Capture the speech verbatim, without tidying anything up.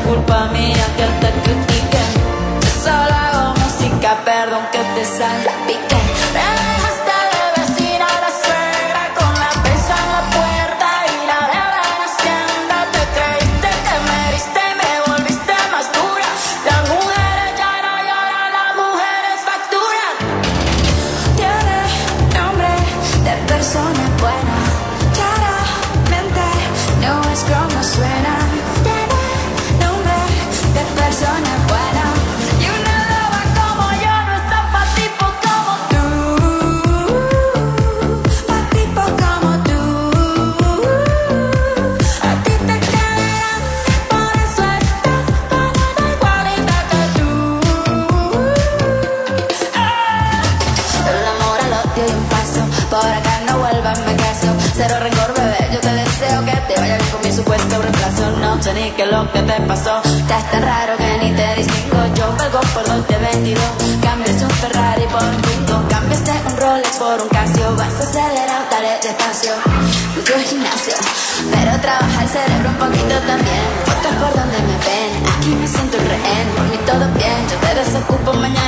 culpa mía que te critiquen. Yo solo hago música, perdón que te salpique. Me dejaste de vecina a la suegra con la pesa en la puerta y la bebé en Hacienda. Te creíste que me diste y me volviste más dura. Las mujeres ya no lloran, las mujeres facturan. Tiene nombre de persona buena, claramente no es como suena. Tiene nombre de persona buena. Y una loba como yo no está pa' tipos como tú, pa' tipos como tú. A ti te queda grande, por eso estás con una igualita que tú. El amor al odio y un paso, por acá no vuelvas, me caso. Cero rencor, bebé, yo te deseo que te vaya bien con mi supuesto reemplazo. No sé ni qué es lo que te pasó, estás tan raro que ni te distingo. Yo valgo por Dolce veintidós, cambiaste un Ferrari por un Twingo, cambiaste un Rolex por un Casio. Vas acelerado, dale despacio, mucho gimnasio, pero trabaja el cerebro un poquito también. Fotos por donde me ven, aquí me siento un rehén. Por mí todo bien, yo te desocupo mañana